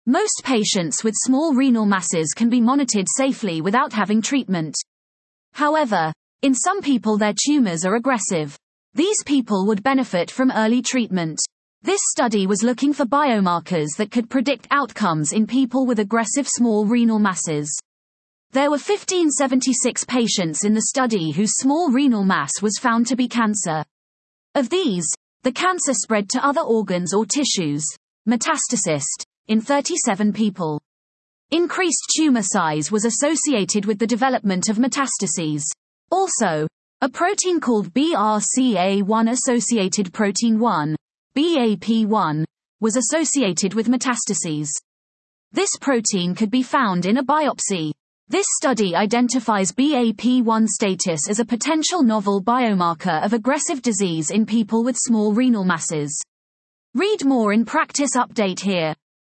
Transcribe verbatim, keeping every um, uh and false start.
Most patients with small renal masses can be monitored safely without having treatment. However, in some people their tumors are aggressive. These people would benefit from early treatment. This study was looking for biomarkers that could predict outcomes in people with aggressive small renal masses. There were one thousand five hundred seventy-six patients in the study whose small renal mass was found to be cancer. Of these, the cancer spread to other organs or tissues, metastasized, in thirty-seven people. Increased tumor size was associated with the development of metastases. Also, a protein called B R C A one associated protein one, B A P one, was associated with metastases. This protein could be found in a biopsy. This study identifies B A P one status as a potential novel biomarker of aggressive disease in people with small renal masses. Read more in Practice Update here.